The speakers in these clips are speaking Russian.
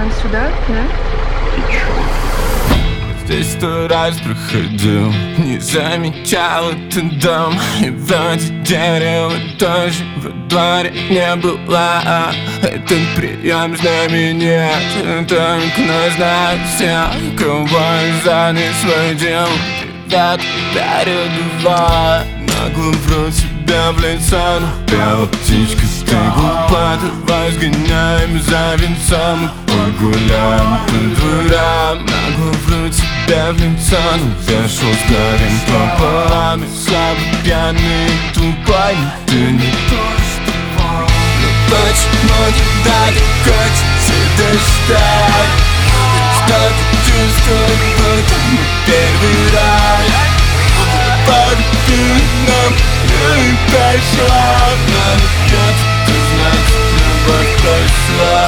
сюда, да? Здесь 100 раз проходил, не замечал этот дом. И вроде дерева тоже во дворе не было. Этот прием знаменит, только нас знают все, кого занес свой дел. Привет, передавай, нагло вру тебя в лицо. Но пела птичка, ты глупа, давай сгоняем за венцом. Погуляем по дворам, нагло вру тебя в лицо. Но я шел с горем пополам, и слабо пьяный и тупой. Но ты не то, что мой. Но почему тебя так хочется достать? Что-то чувствую, будто мы первый раз. Погуляй нам, и пошла. Надо где-то знать, любовь пошла.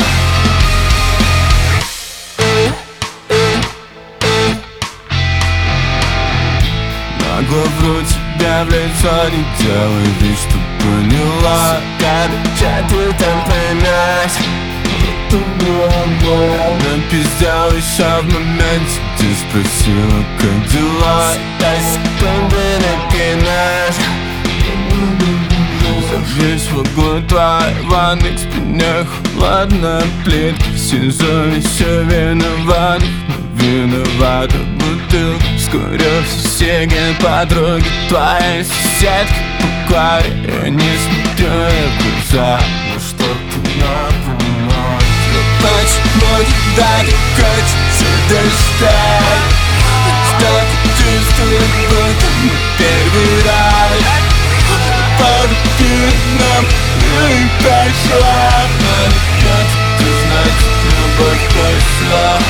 Нагло вру тебя в лицо, не делай вид, что поняла. Короче, ты там поймешь, это было больно. Напиздел еще в моменте, ты спросила, как дела. Я секунды накинешь. Забьюсь в углу твоей ванной, к спине холодная плитка. В СИЗО еще виноват, но виновата бутылка. Скоро все подруги твоей соседки по кваре. Я не смотрю в глаза, но что-то надо мной. Но почему тебя так хочется достать? Что-то чувствую, будто мы первый раз. Погуляй нам, и пошла. Надо где-то знать, любовь пошла.